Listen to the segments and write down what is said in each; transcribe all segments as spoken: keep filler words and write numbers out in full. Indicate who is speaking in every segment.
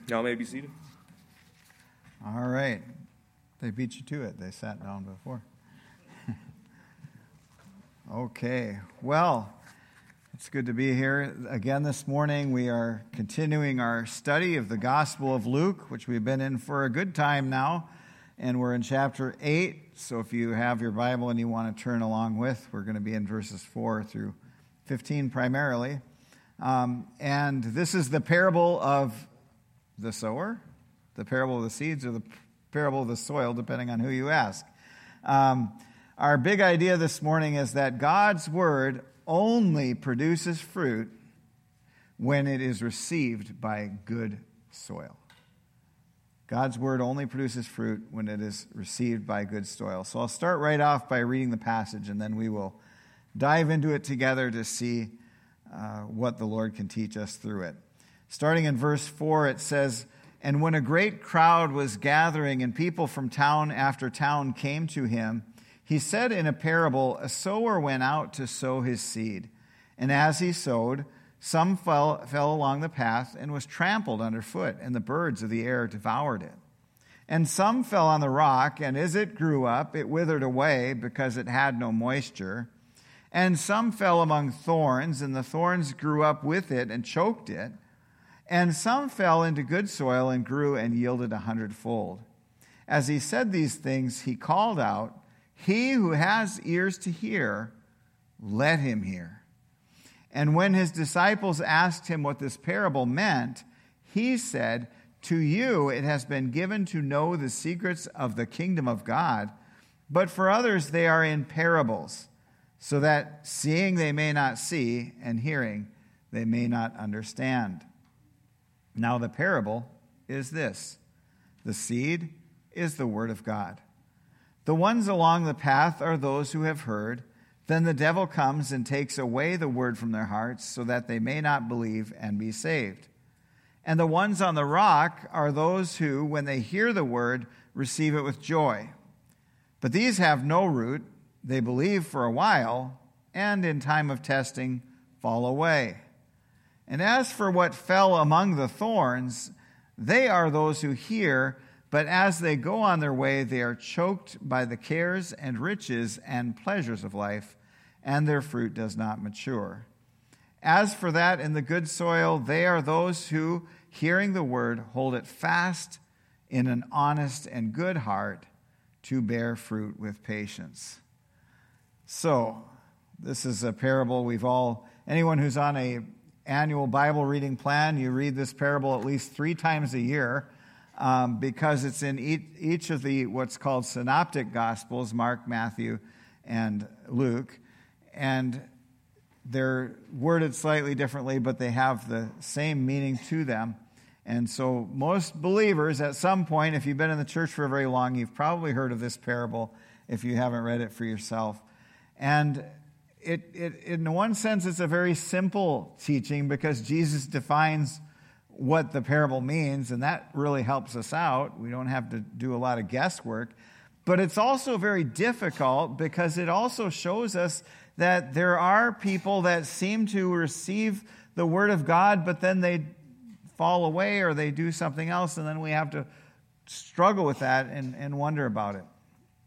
Speaker 1: Y'all may be seated.
Speaker 2: All right. They beat you to it. They sat down before. Okay. Well, it's good to be here again this morning. We are continuing our study of the Gospel of Luke, which we've been in for a good time now. And we're in chapter eight. So if you have your Bible and you want to turn along with, we're going to be in verses four through fifteen primarily. Um, and this is the parable of the sower, the parable of the seeds, or the parable of the soil, depending on who you ask. Um, our big idea this morning is that God's word only produces fruit when it is received by good soil. God's word only produces fruit when it is received by good soil. So I'll start right off by reading the passage, and then we will dive into it together to see uh, what the Lord can teach us through it. Starting in verse four, it says, "And when a great crowd was gathering and people from town after town came to him, he said in a parable, a sower went out to sow his seed. And as he sowed, some fell, fell along the path and was trampled underfoot, and the birds of the air devoured it. And some fell on the rock, and as it grew up, it withered away because it had no moisture. And some fell among thorns, and the thorns grew up with it and choked it. And some fell into good soil and grew and yielded a hundredfold. As he said these things, he called out, 'He who has ears to hear, let him hear.' And when his disciples asked him what this parable meant, he said, 'To you it has been given to know the secrets of the kingdom of God, but for others they are in parables, so that seeing they may not see, and hearing they may not understand.' Now the parable is this: the seed is the word of God. The ones along the path are those who have heard. Then the devil comes and takes away the word from their hearts, so that they may not believe and be saved. And the ones on the rock are those who, when they hear the word, receive it with joy. But these have no root. They believe for a while, and in time of testing fall away. And as for what fell among the thorns, they are those who hear, but as they go on their way, they are choked by the cares and riches and pleasures of life, and their fruit does not mature. As for that in the good soil, they are those who, hearing the word, hold it fast in an honest and good heart to bear fruit with patience." So, this is a parable we've all, anyone who's on a annual Bible reading plan, you read this parable at least three times a year um, because it's in each, each of the what's called synoptic gospels, Mark, Matthew, and Luke. And they're worded slightly differently, but they have the same meaning to them. And so most believers at some point, if you've been in the church for very long, you've probably heard of this parable if you haven't read it for yourself. And It, it, in one sense, it's a very simple teaching because Jesus defines what the parable means, and that really helps us out. We don't have to do a lot of guesswork. But it's also very difficult because it also shows us that there are people that seem to receive the word of God, but then they fall away or they do something else, and then we have to struggle with that and, and wonder about it.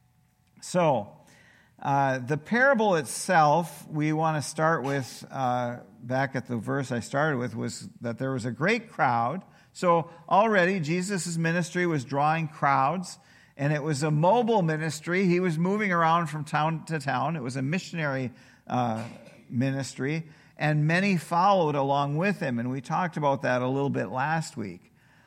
Speaker 2: So, Uh, the parable itself, we want to start with, uh, back at the verse I started with, was that there was a great crowd. So already Jesus' ministry was drawing crowds, and it was a mobile ministry. He was moving around from town to town. It was a missionary uh, ministry, and many followed along with him, and we talked about that a little bit last week.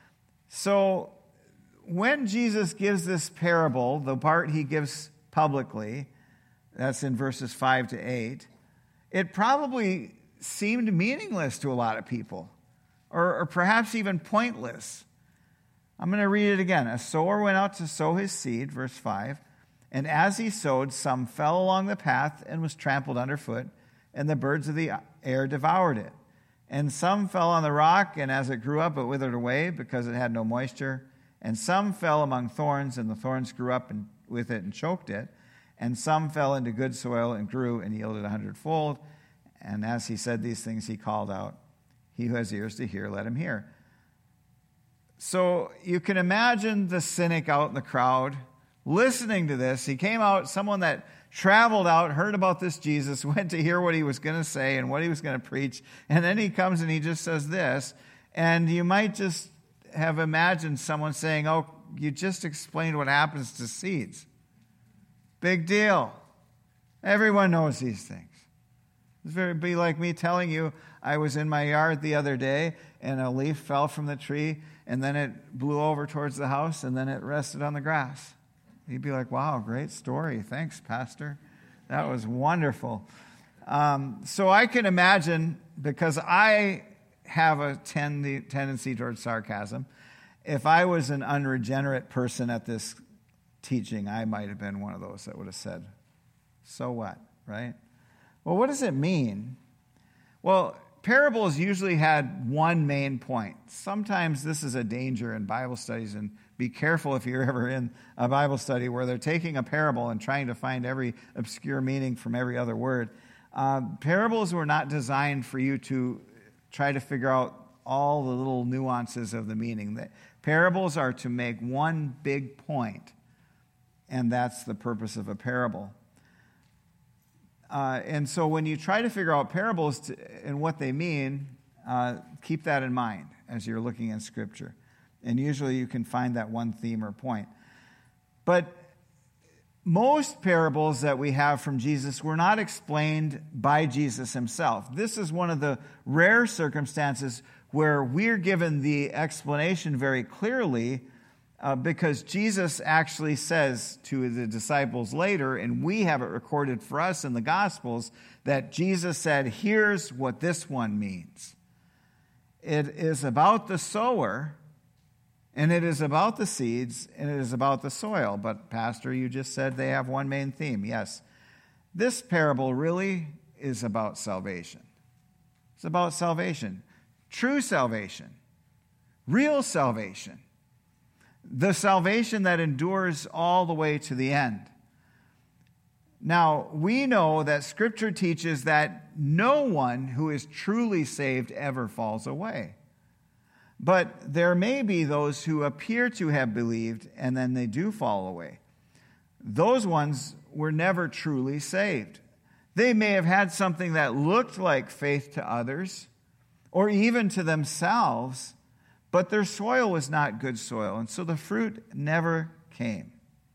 Speaker 2: So when Jesus gives this parable, the part he gives publicly, that's in verses five to eight, it probably seemed meaningless to a lot of people, or, or perhaps even pointless. I'm going to read it again. A sower went out to sow his seed, verse five, and as he sowed, some fell along the path and was trampled underfoot, and the birds of the air devoured it. And some fell on the rock, and as it grew up, it withered away because it had no moisture. And some fell among thorns, and the thorns grew up and, with it and choked it. And some fell into good soil and grew and yielded a hundredfold. And as he said these things, he called out, "He who has ears to hear, let him hear." So you can imagine the cynic out in the crowd listening to this. He came out, someone that traveled out, heard about this Jesus, went to hear what he was going to say and what he was going to preach, and then he comes and he just says this. And you might just have imagined someone saying, oh, you just explained what happens to seeds. Big deal. Everyone knows these things. It's very be like me telling you I was in my yard the other day and a leaf fell from the tree and then it blew over towards the house and then it rested on the grass. You'd be like, wow, great story. Thanks, Pastor. That was wonderful. Um, so I can imagine, because I have a tend- tendency towards sarcasm, if I was an unregenerate person at this teaching, I might have been one of those that would have said, so what, right? Well, what does it mean? Well, parables usually had one main point. Sometimes this is a danger in Bible studies, and be careful if you're ever in a Bible study where they're taking a parable and trying to find every obscure meaning from every other word. Uh, parables were not designed for you to try to figure out all the little nuances of the meaning. The parables are to make one big point, and that's the purpose of a parable. Uh, and so when you try to figure out parables to, and what they mean, uh, keep that in mind as you're looking in Scripture. And usually you can find that one theme or point. But most parables that we have from Jesus were not explained by Jesus himself. This is one of the rare circumstances where we're given the explanation very clearly, Uh, because Jesus actually says to the disciples later, and we have it recorded for us in the Gospels, that Jesus said, here's what this one means. It is about the sower, and it is about the seeds, and it is about the soil. But Pastor, you just said they have one main theme. Yes, this parable really is about salvation. It's about salvation. True salvation. Real salvation. The salvation that endures all the way to the end. Now, we know that Scripture teaches that no one who is truly saved ever falls away. But there may be those who appear to have believed and then they do fall away. Those ones were never truly saved. They may have had something that looked like faith to others or even to themselves, but their soil was not good soil, and so the fruit never came.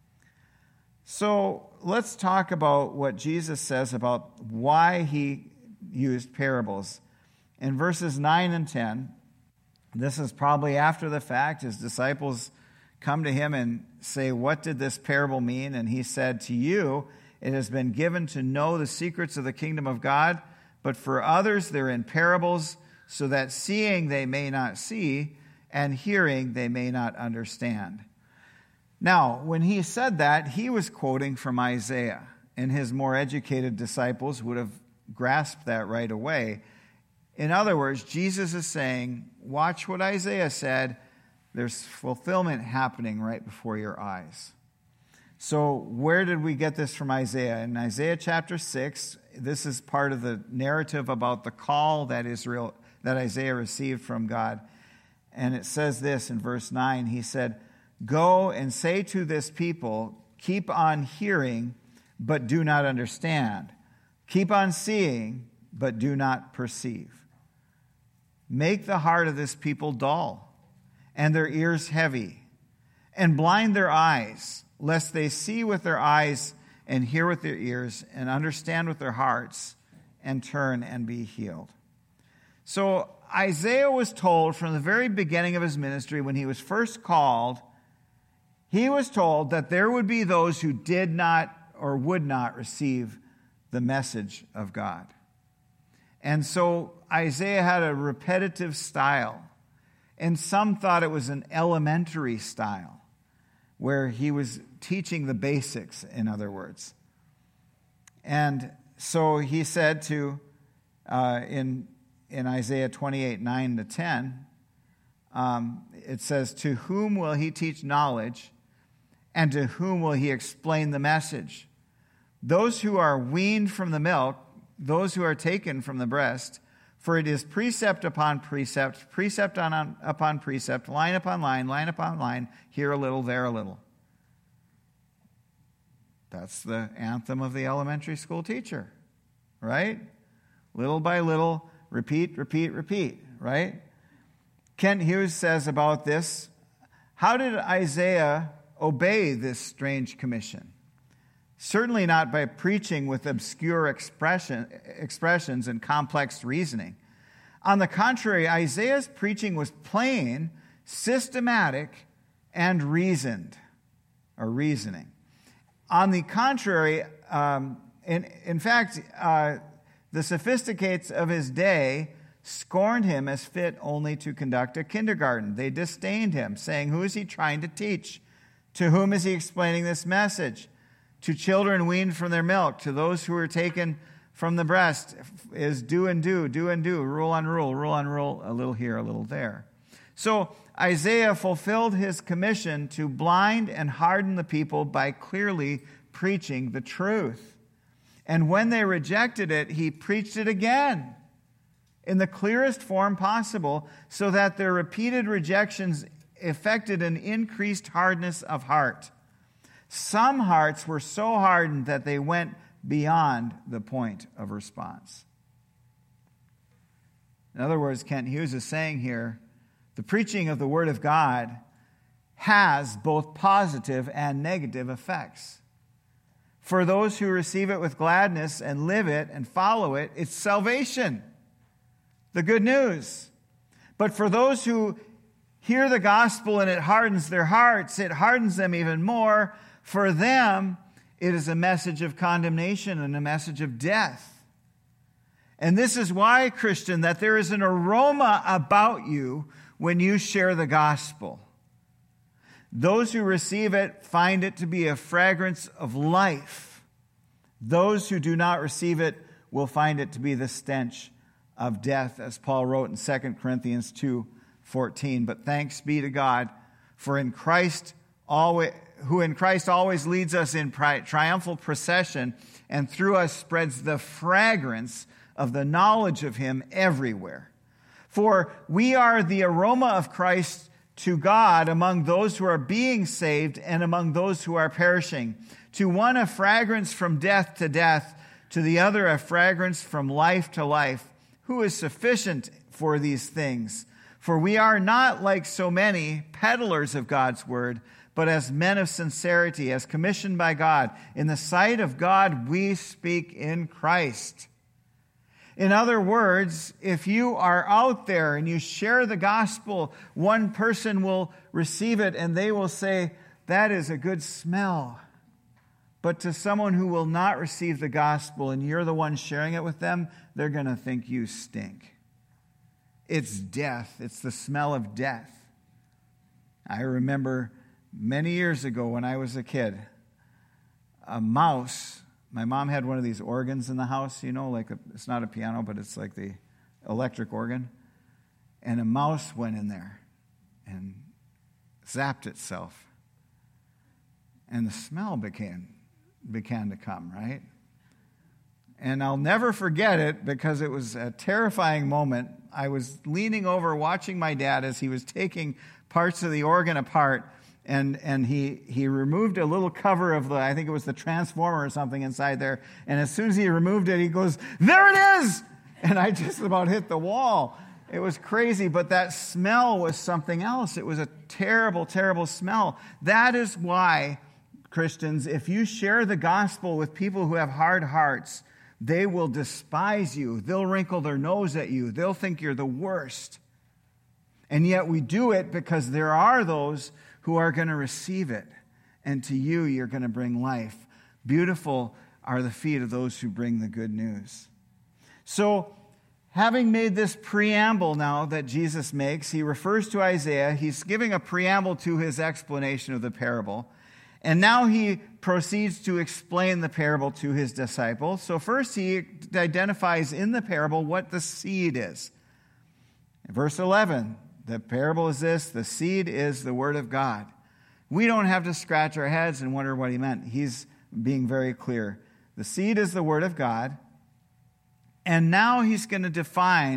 Speaker 2: So let's talk about what Jesus says about why he used parables. In verses nine and ten, this is probably after the fact. His disciples come to him and say, what did this parable mean? And he said, to you it has been given to know the secrets of the kingdom of God, but for others they're in parables, so that seeing they may not see, and hearing they may not understand. Now, when he said that, he was quoting from Isaiah, and his more educated disciples would have grasped that right away. In other words, Jesus is saying, watch what Isaiah said. There's fulfillment happening right before your eyes. So where did we get this from Isaiah? In Isaiah chapter six, this is part of the narrative about the call that Israel, that Isaiah received from God. And it says this in verse nine, he said, go and say to this people, keep on hearing, but do not understand. Keep on seeing, but do not perceive. Make the heart of this people dull, and their ears heavy, and blind their eyes, lest they see with their eyes and hear with their ears and understand with their hearts and turn and be healed. So Isaiah was told from the very beginning of his ministry, when he was first called, he was told that there would be those who did not or would not receive the message of God. And so Isaiah had a repetitive style, and some thought it was an elementary style, where he was teaching the basics, in other words. And so he said to, uh, in In Isaiah twenty-eight, nine to ten, um, it says, to whom will he teach knowledge, and to whom will he explain the message? Those who are weaned from the milk, those who are taken from the breast, For it is precept upon precept, precept on, on, upon precept, line upon line, line upon line, here a little, there a little. That's the anthem of the elementary school teacher, right? Little by little, repeat, repeat, repeat, right? Kent Hughes says about this, how did Isaiah obey this strange commission? Certainly not by preaching with obscure expression, expressions and complex reasoning. On the contrary, Isaiah's preaching was plain, systematic, and reasoned, or reasoning. On the contrary, um, in, in fact, uh, the sophisticates of his day scorned him as fit only to conduct a kindergarten. They disdained him, saying, who is he trying to teach? To whom is he explaining this message? To children weaned from their milk, to those who are taken from the breast, is do and do, do and do, rule on rule, rule on rule, a little here, a little there. So Isaiah fulfilled his commission to blind and harden the people by clearly preaching the truth. And when they rejected it, he preached it again in the clearest form possible, so that their repeated rejections effected an increased hardness of heart. Some hearts were so hardened that they went beyond the point of response. In other words, Kent Hughes is saying here, the preaching of the Word of God has both positive and negative effects. For those who receive it with gladness and live it and follow it, it's salvation, the good news. But for those who hear the gospel and it hardens their hearts, it hardens them even more. For them, it is a message of condemnation and a message of death. And this is why, Christian, that there is an aroma about you when you share the gospel. Those who receive it find it to be a fragrance of life. Those who do not receive it will find it to be the stench of death, as Paul wrote in Second Corinthians two fourteen. But thanks be to God, for in Christ always, who in Christ always leads us in pri- triumphal procession, and through us spreads the fragrance of the knowledge of him everywhere. For we are the aroma of Christ to God among those who are being saved and among those who are perishing. To one a fragrance from death to death, to the other a fragrance from life to life. Who is sufficient for these things? For we are not like so many peddlers of God's word, but as men of sincerity, as commissioned by God. In the sight of God, we speak in Christ. In other words, if you are out there and you share the gospel, one person will receive it and they will say, that is a good smell. But to someone who will not receive the gospel and you're the one sharing it with them, they're going to think you stink. It's death. It's the smell of death. I remember many years ago when I was a kid, a mouse, my mom had one of these organs in the house, you know, like a, it's not a piano, but it's like the electric organ. And a mouse went in there and zapped itself. And the smell became, began to come, right? And I'll never forget it because it was a terrifying moment. I was leaning over watching my dad as he was taking parts of the organ apart. And and he, he removed a little cover of the, I think it was the transformer or something inside there. And as soon as he removed it, he goes, there it is! And I just about hit the wall. It was crazy, but that smell was something else. It was a terrible, terrible smell. That is why, Christians, if you share the gospel with people who have hard hearts, they will despise you. They'll wrinkle their nose at you. They'll think you're the worst. And yet we do it because there are those who are going to receive it. And to you, you're going to bring life. Beautiful are the feet of those who bring the good news. So, having made this preamble now that Jesus makes, he refers to Isaiah. He's giving a preamble to his explanation of the parable. And now he proceeds to explain the parable to his disciples. So first he identifies in the parable what the seed is. In verse eleven, the parable is this: the seed is the word of God. We don't have to scratch our heads and wonder what he meant. He's being very clear. The seed is the word of God. And now he's going to define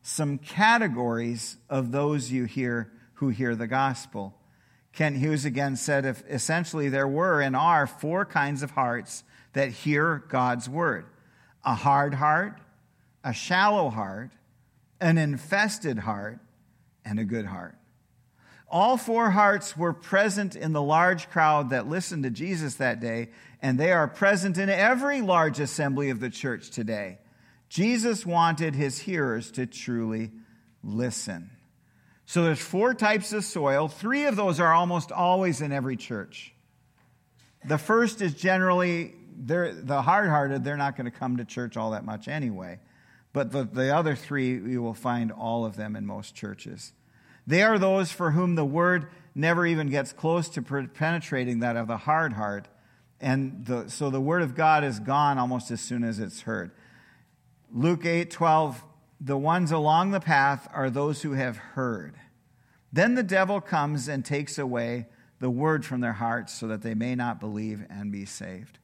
Speaker 2: some categories of those you hear who hear the gospel. Kent Hughes again said, if essentially there were and are four kinds of hearts that hear God's word: a hard heart, a shallow heart, an infested heart, and a good heart. All four hearts were present in the large crowd that listened to Jesus that day, and they are present in every large assembly of the church today. Jesus wanted his hearers to truly listen. So there's four types of soil. Three of those are almost always in every church. The first is generally, they're, the hard-hearted, they're not going to come to church all that much anyway. But the, the other three, you will find all of them in most churches. They are those for whom the word never even gets close to penetrating that of the hard heart. And the, so the word of God is gone almost as soon as it's heard. Luke eight twelve, the ones along the path are those who have heard. Then the devil comes and takes away the word from their hearts so that they may not believe and be saved.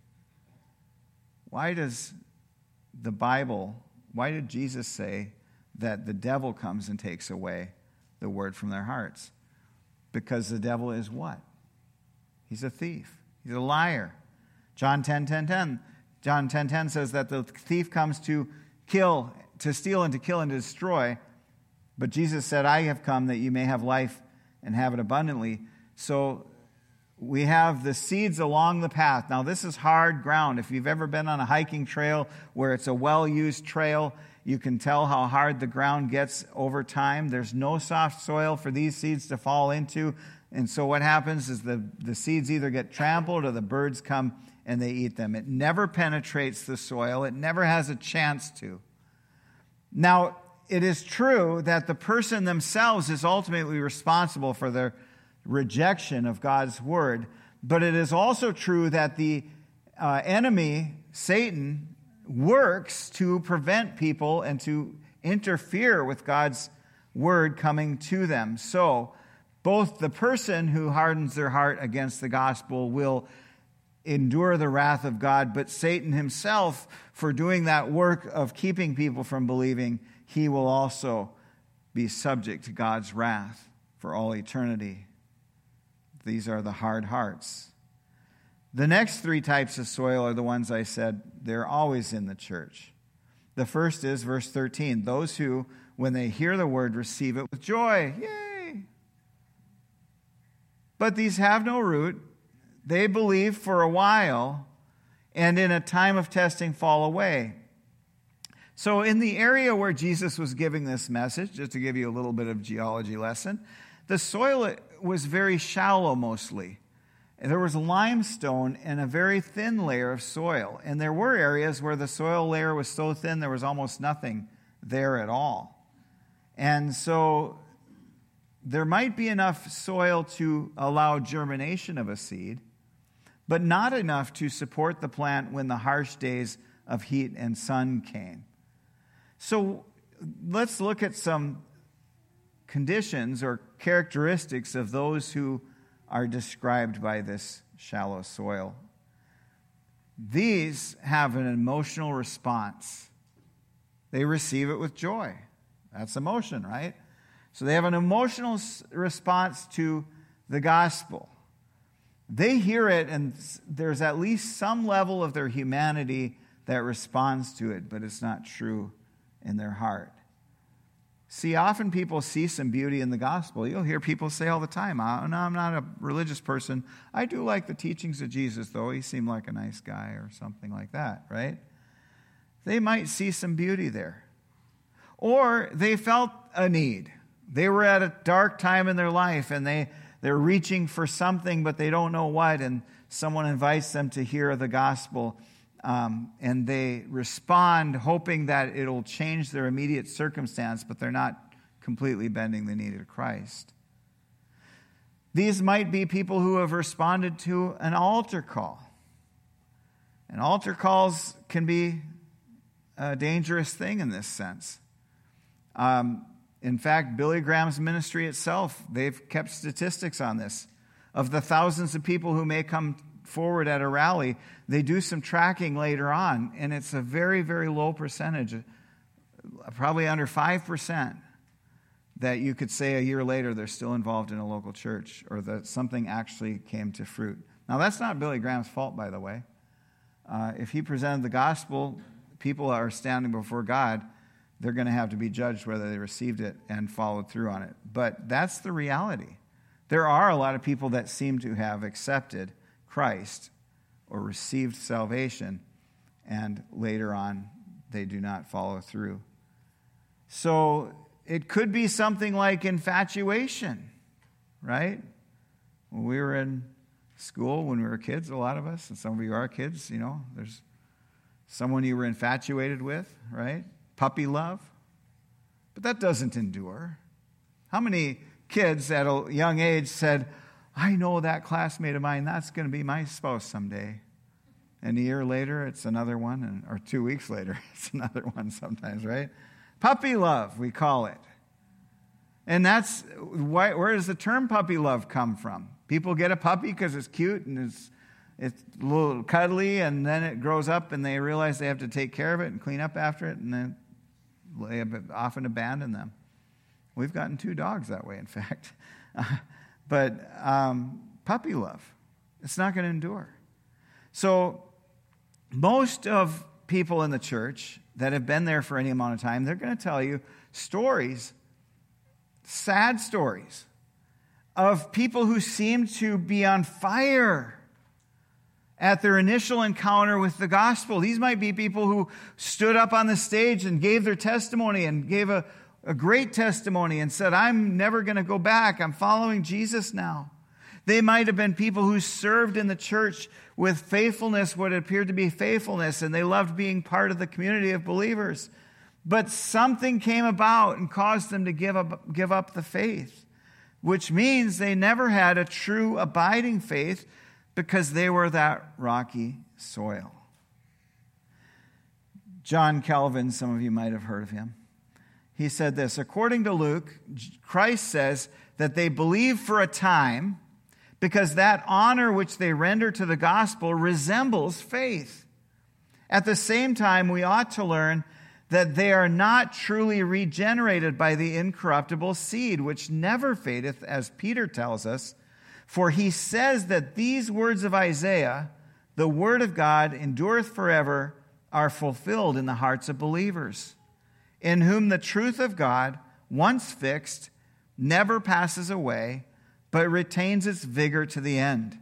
Speaker 2: Why does the Bible, why did Jesus say that the devil comes and takes away the word from their hearts? Because the devil is what? He's a thief. He's a liar. John ten ten ten. John ten ten says that the thief comes to kill, to steal and to kill and to destroy. But Jesus said, I have come that you may have life and have it abundantly. So we have the seeds along the path. Now this is hard ground. If you've ever been on a hiking trail where it's a well-used trail, you can tell how hard the ground gets over time. There's no soft soil for these seeds to fall into. And so what happens is the, the seeds either get trampled or the birds come and they eat them. It never penetrates the soil. It never has a chance to. Now, it is true that the person themselves is ultimately responsible for their rejection of God's word, but it is also true that the uh, enemy, Satan, works to prevent people and to interfere with God's word coming to them. So, both the person who hardens their heart against the gospel will endure the wrath of God, but Satan himself, for doing that work of keeping people from believing, he will also be subject to God's wrath for all eternity. These are the hard hearts. The next three types of soil are the ones I said, they're always in the church. The first is verse thirteen, those who, when they hear the word, receive it with joy. Yay! But these have no root. They believe for a while, and in a time of testing fall away. So in the area where Jesus was giving this message, just to give you a little bit of geology lesson, the soil was very shallow mostly. There was limestone and a very thin layer of soil. And there were areas where the soil layer was so thin there was almost nothing there at all. And so there might be enough soil to allow germination of a seed, but not enough to support the plant when the harsh days of heat and sun came. So let's look at some conditions or characteristics of those who are described by this shallow soil. These have an emotional response. They receive it with joy. That's emotion, right? So they have an emotional response to the gospel. They hear it, and there's at least some level of their humanity that responds to it, but it's not true in their heart. See, often people see some beauty in the gospel. You'll hear people say all the time, oh, no, I'm not a religious person. I do like the teachings of Jesus, though. He seemed like a nice guy or something like that, right? They might see some beauty there. Or they felt a need. They were at a dark time in their life, and they, they're reaching for something, but they don't know what, and someone invites them to hear the gospel. Um, and they respond hoping that it'll change their immediate circumstance, but they're not completely bending the knee to Christ. These might be people who have responded to an altar call. And altar calls can be a dangerous thing in this sense. Um, in fact, Billy Graham's ministry itself, they've kept statistics on this. Of the thousands of people who may come forward at a rally, they do some tracking later on, and it's a very, very low percentage probably under five percent that you could say a year later they're still involved in a local church or that something actually came to fruit. Now, that's not Billy Graham's fault, by the way. Uh, if he presented the gospel, people are standing before God, they're going to have to be judged whether they received it and followed through on it. But that's the reality. There are a lot of people that seem to have accepted Christ or received salvation, and later on they do not follow through. So it could be something like infatuation, right? When we were in school, when we were kids, a lot of us, and some of you are kids, you know, there's someone you were infatuated with, right? Puppy love. But that doesn't endure. How many kids at a young age said, I know that classmate of mine, that's going to be my spouse someday. And a year later, it's another one, and, or two weeks later, it's another one sometimes, right? Puppy love, we call it. And that's, why, where does the term puppy love come from? People get a puppy because it's cute and it's, it's a little cuddly, and then it grows up and they realize they have to take care of it and clean up after it, and then they often abandon them. We've gotten two dogs that way, in fact. Uh, but um, puppy love, it's not going to endure. So most of people in the church that have been there for any amount of time, they're going to tell you stories, sad stories, of people who seem to be on fire at their initial encounter with the gospel. These might be people who stood up on the stage and gave their testimony and gave a, a great testimony and said, I'm never going to go back. I'm following Jesus now. They might have been people who served in the church with faithfulness, what appeared to be faithfulness, and they loved being part of the community of believers. But something came about and caused them to give up, give up the faith, which means they never had a true abiding faith because they were that rocky soil. John Calvin, some of you might have heard of him. He said this, according to Luke, Christ says that they believe for a time because that honor which they render to the gospel resembles faith. At the same time, we ought to learn that they are not truly regenerated by the incorruptible seed, which never fadeth, as Peter tells us. For he says that these words of Isaiah, the word of God endureth forever, are fulfilled in the hearts of believers, in whom the truth of God, once fixed, never passes away, but retains its vigor to the end.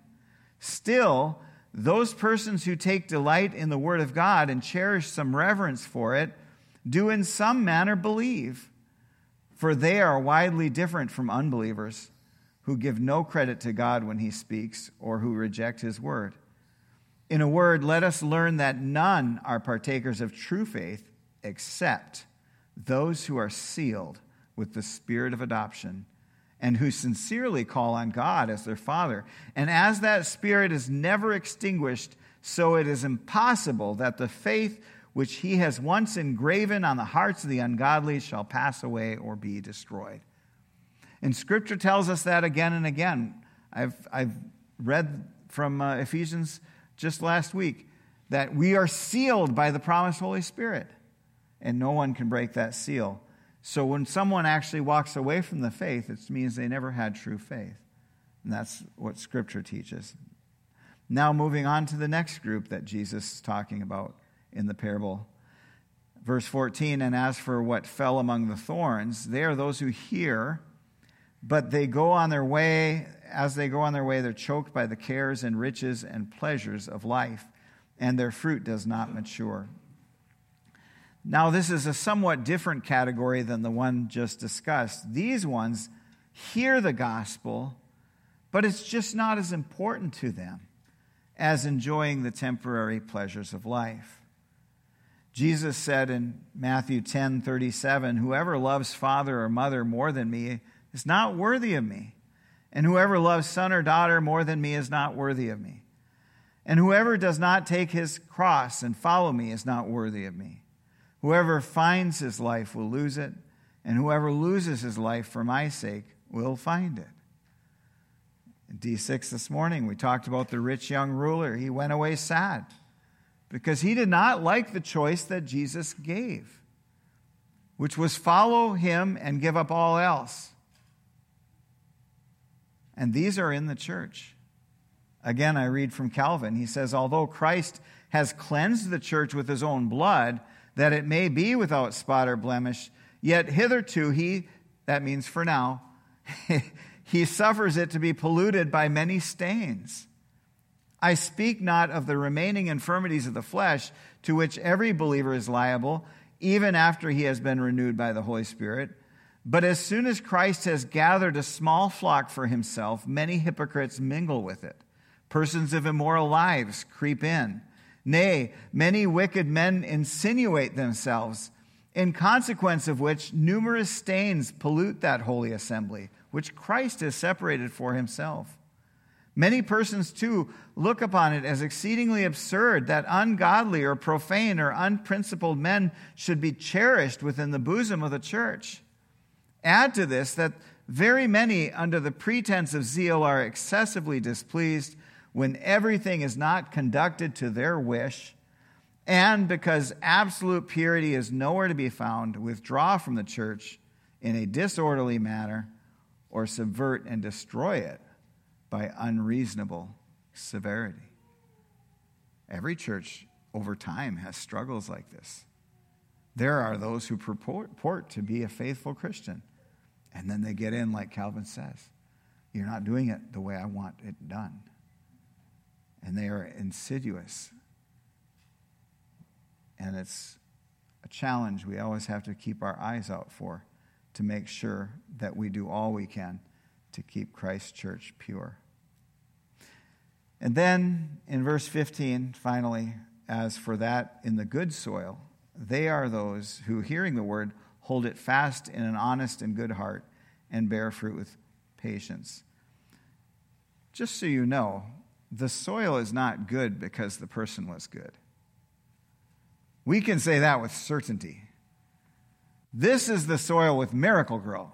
Speaker 2: Still, those persons who take delight in the word of God and cherish some reverence for it do in some manner believe, for they are widely different from unbelievers who give no credit to God when he speaks or who reject his word. In a word, let us learn that none are partakers of true faith except those who are sealed with the Spirit of adoption and who sincerely call on God as their Father. And as that Spirit is never extinguished, so it is impossible that the faith which he has once engraven on the hearts of the ungodly shall pass away or be destroyed. And Scripture tells us that again and again. I've, I've read from uh, Ephesians just last week that we are sealed by the promised Holy Spirit, and no one can break that seal. So when someone actually walks away from the faith, it means they never had true faith. And that's what Scripture teaches. Now moving on to the next group that Jesus is talking about in the parable. Verse fourteen, and as for what fell among the thorns, they are those who hear, but they go on their way, as they go on their way, they're choked by the cares and riches and pleasures of life, and their fruit does not mature. Now, this is a somewhat different category than the one just discussed. These ones hear the gospel, but it's just not as important to them as enjoying the temporary pleasures of life. Jesus said in Matthew ten thirty-seven, whoever loves father or mother more than me is not worthy of me, and whoever loves son or daughter more than me is not worthy of me. And whoever does not take his cross and follow me is not worthy of me. Whoever finds his life will lose it, and whoever loses his life for my sake will find it. In D six this morning, we talked about the rich young ruler. He went away sad because he did not like the choice that Jesus gave. which was follow him and give up all else. And these are in the church. Again, I read from Calvin. He says, although Christ has cleansed the church with his own blood, that it may be without spot or blemish, yet hitherto he, that means for now, he suffers it to be polluted by many stains. I speak not of the remaining infirmities of the flesh, to which every believer is liable, even after he has been renewed by the Holy Spirit. But as soon as Christ has gathered a small flock for himself, many hypocrites mingle with it. Persons of immoral lives creep in. Nay, many wicked men insinuate themselves, in consequence of which numerous stains pollute that holy assembly, which Christ has separated for himself. Many persons, too, look upon it as exceedingly absurd that ungodly or profane or unprincipled men should be cherished within the bosom of the church. Add to this that very many, under the pretense of zeal, are excessively displeased when everything is not conducted to their wish, and because absolute purity is nowhere to be found, withdraw from the church in a disorderly manner or subvert and destroy it by unreasonable severity. Every church over time has struggles like this. There are those who purport to be a faithful Christian, and then they get in like Calvin says, you're not doing it the way I want it done. And they are insidious. And it's a challenge we always have to keep our eyes out for, to make sure that we do all we can to keep Christ's church pure. And then in verse fifteen, finally, as for that in the good soil, they are those who, hearing the word, hold it fast in an honest and good heart and bear fruit with patience. Just so you know, the soil is not good because the person was good. We can say that with certainty. This is the soil with Miracle-Gro.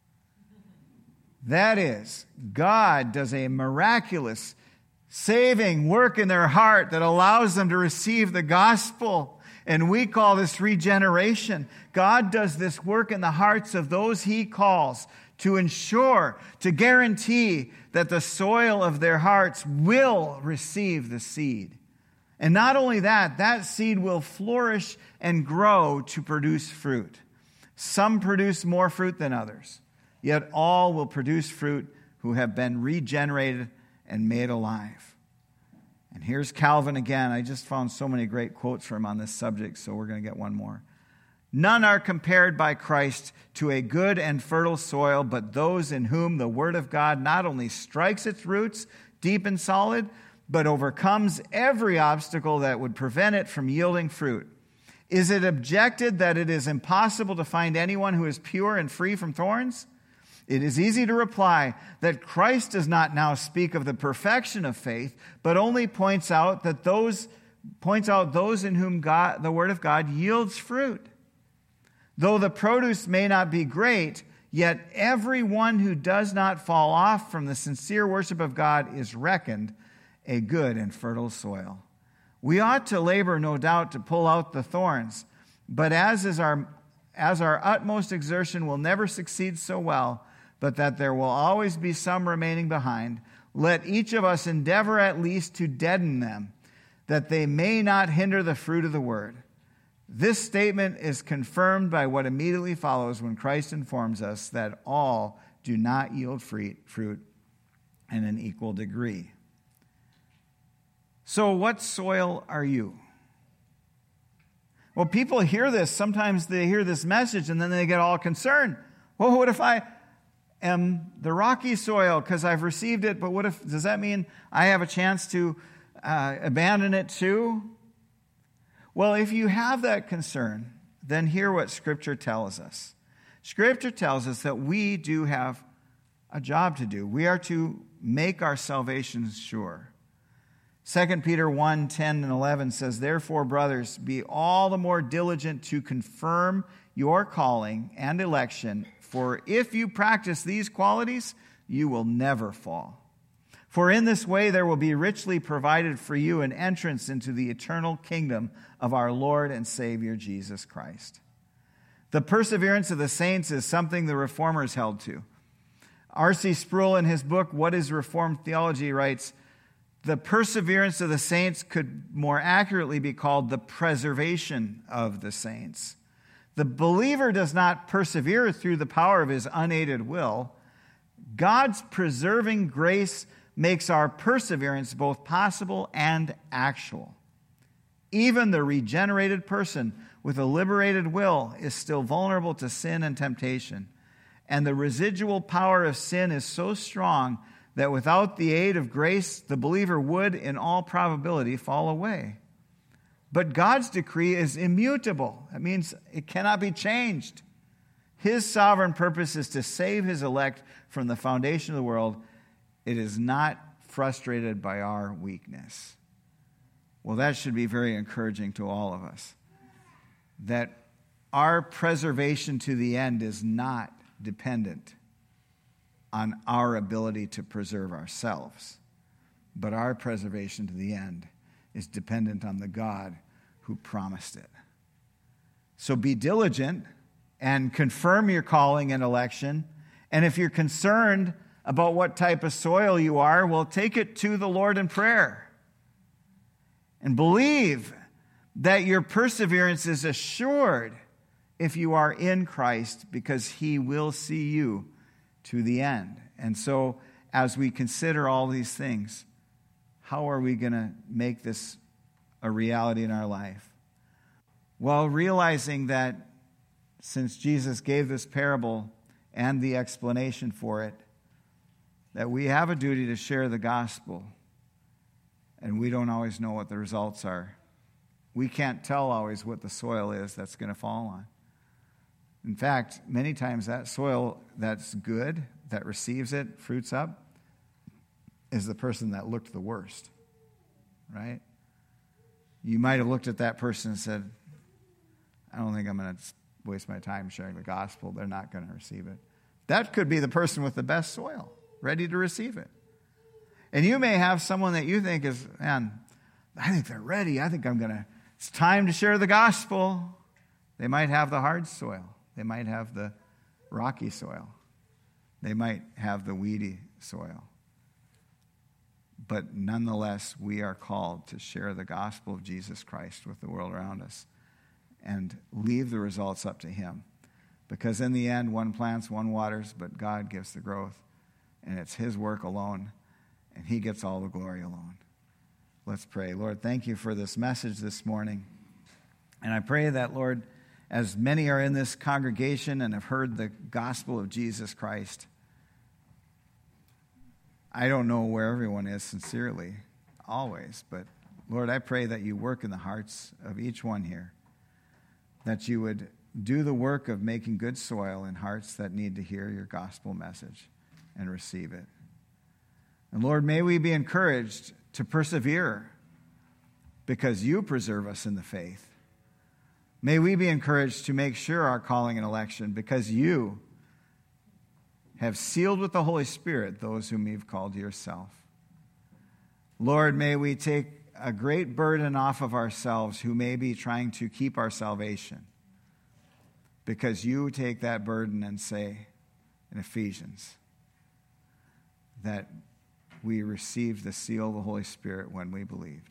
Speaker 2: That is, God does a miraculous saving work in their heart that allows them to receive the gospel. And we call this regeneration. God does this work in the hearts of those he calls to ensure, to guarantee that the soil of their hearts will receive the seed. And not only that, that seed will flourish and grow to produce fruit. Some produce more fruit than others, yet all will produce fruit who have been regenerated and made alive. And here's Calvin again. I just found so many great quotes from him on this subject, so we're going to get one more. None are compared by Christ to a good and fertile soil, but those in whom the word of God not only strikes its roots deep and solid, but overcomes every obstacle that would prevent it from yielding fruit. Is it objected that it is impossible to find anyone who is pure and free from thorns? It is easy to reply that Christ does not now speak of the perfection of faith, but only points out that those points out those in whom God, the word of God yields fruit. Though the produce may not be great, yet everyone who does not fall off from the sincere worship of God is reckoned a good and fertile soil. We ought to labor, no doubt, to pull out the thorns, but as is our as our utmost exertion will never succeed so well, but that there will always be some remaining behind, let each of us endeavor at least to deaden them, that they may not hinder the fruit of the word. This statement is confirmed by what immediately follows when Christ informs us that all do not yield fruit in an equal degree. So what soil are you? Well, people hear this. Sometimes they hear this message and then they get all concerned. Well, what if I am the rocky soil because I've received it, but what if, does that mean I have a chance to uh, abandon it too? Well, if you have that concern, then hear what Scripture tells us. Scripture tells us that we do have a job to do. We are to make our salvation sure. Second Peter one, ten and eleven says, therefore, brothers, be all the more diligent to confirm your calling and election, for if you practice these qualities, you will never fall. For in this way there will be richly provided for you an entrance into the eternal kingdom of our Lord and Savior Jesus Christ. The perseverance of the saints is something the Reformers held to. R C Sproul, in his book, What is Reformed Theology, writes, the perseverance of the saints could more accurately be called the preservation of the saints. The believer does not persevere through the power of his unaided will. God's preserving grace makes our perseverance both possible and actual. Even the regenerated person with a liberated will is still vulnerable to sin and temptation. And the residual power of sin is so strong that without the aid of grace, the believer would, in all probability, fall away. But God's decree is immutable. That means it cannot be changed. His sovereign purpose is to save his elect from the foundation of the world. It is not frustrated by our weakness. Well, that should be very encouraging to all of us. That our preservation to the end is not dependent on our ability to preserve ourselves, but our preservation to the end is dependent on the God who promised it. So be diligent and confirm your calling and election. And if you're concerned about what type of soil you are, well, take it to the Lord in prayer. And believe that your perseverance is assured if you are in Christ, because he will see you to the end. And so, as we consider all these things, how are we going to make this a reality in our life? Well, realizing that since Jesus gave this parable and the explanation for it, that we have a duty to share the gospel, and we don't always know what the results are. We can't tell always what the soil is that's going to fall on. In fact, many times that soil that's good, that receives it, fruits up, is the person that looked the worst, right? You might have looked at that person and said, I don't think I'm going to waste my time sharing the gospel. They're not going to receive it. That could be the person with the best soil, ready to receive it. And you may have someone that you think is, man, I think they're ready. I think I'm going to, it's time to share the gospel. They might have the hard soil. They might have the rocky soil. They might have the weedy soil. But nonetheless, we are called to share the gospel of Jesus Christ with the world around us and leave the results up to him. Because in the end, one plants, one waters, but God gives the growth. And it's his work alone, and he gets all the glory alone. Let's pray. Lord, thank you for this message this morning. And I pray that, Lord, as many are in this congregation and have heard the gospel of Jesus Christ, I don't know where everyone is sincerely, always, but Lord, I pray that you work in the hearts of each one here, that you would do the work of making good soil in hearts that need to hear your gospel message and receive it. And Lord, may we be encouraged to persevere because you preserve us in the faith. May we be encouraged to make sure our calling and election, because you have sealed with the Holy Spirit those whom you've called to yourself. Lord, may we take a great burden off of ourselves who may be trying to keep our salvation, because you take that burden and say in Ephesians that we received the seal of the Holy Spirit when we believed.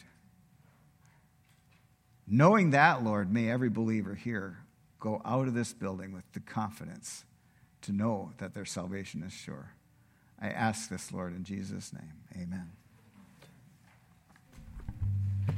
Speaker 2: Knowing that, Lord, may every believer here go out of this building with the confidence to know that their salvation is sure. I ask this, Lord, in Jesus' name. Amen.